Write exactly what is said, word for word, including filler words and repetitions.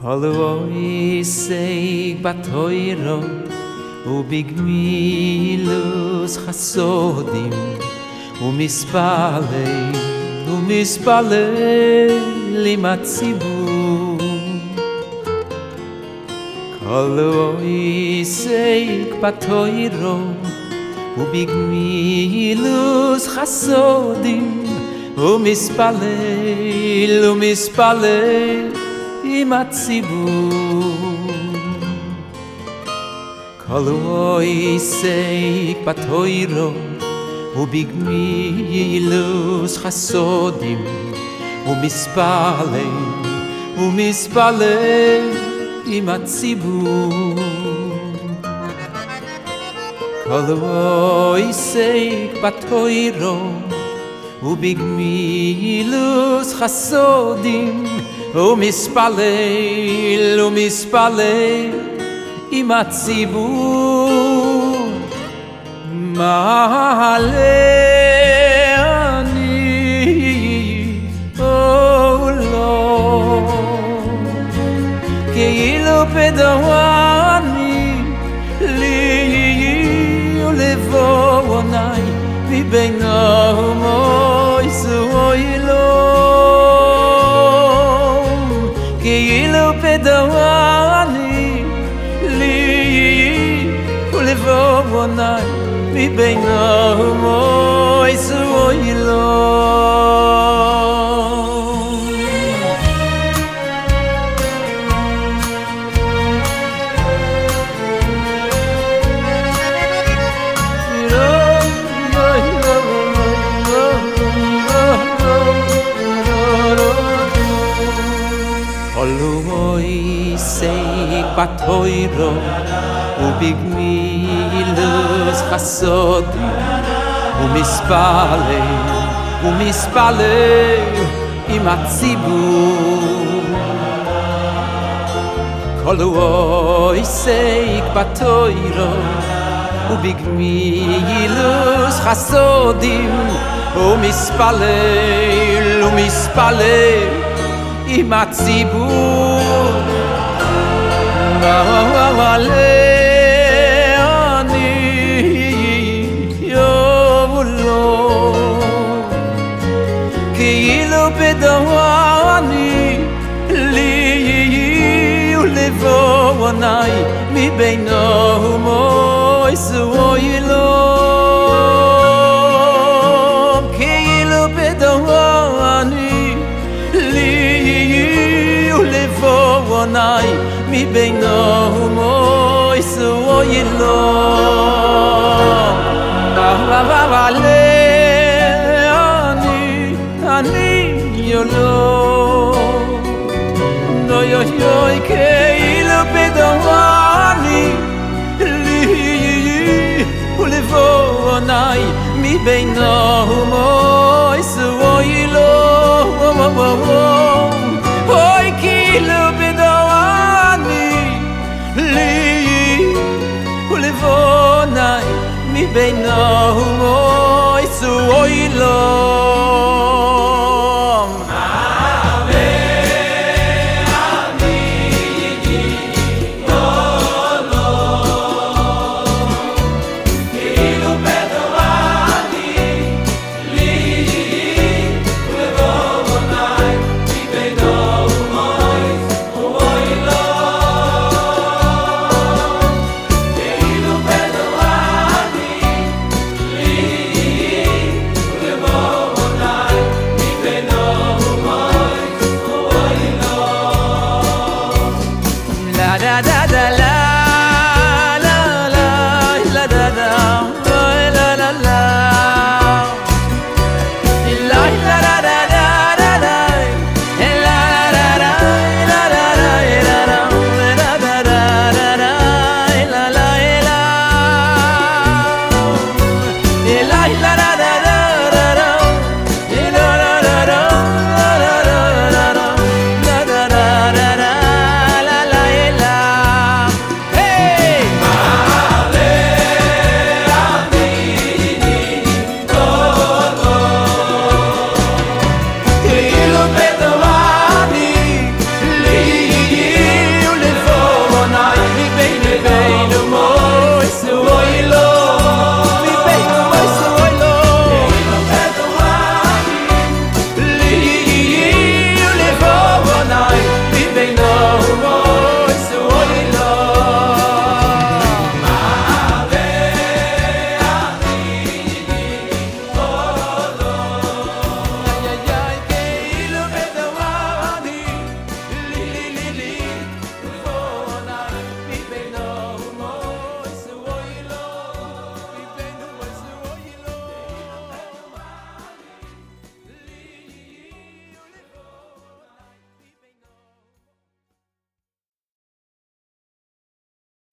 Kol oisei batoiro ובגמילוס חסודים ומספלל ומספלל עם הציבור כל אויסק בתוירו ובגמילוס חסודים ומספלל ומספלל עם הציבור כל אויסק בתוירו ובגמילוס חסודים ומספלל ומספלל עם הציבור כל אויסק בתוירו ובגמילוס חסודים ומספלל ומספלל עם הציבור מעלה אני עולם כאילו פדואני לי ולבואוני מבין עמי סוילום כאילו פדואני לי ולבואוני מבין עמי סוילום בתוירו ובגמילוס חסודים ומספלל ומספלל עם הציבור כל אויסק בתוירו ובגמילוס חסודים ומספלל ומספלל עם הציבור מעלה אני עולם כאילו פדואני לי ולבואוני מבין עמי סוילום כאילו פדואני לי ולבואוני מבין עמי סוילום מעלה אני אני עולם נוי אוי כאילו פדואני לי ולבואוני מבין עמי סוילום אוי כאילו פדואני לי ולבואוני מבין עמי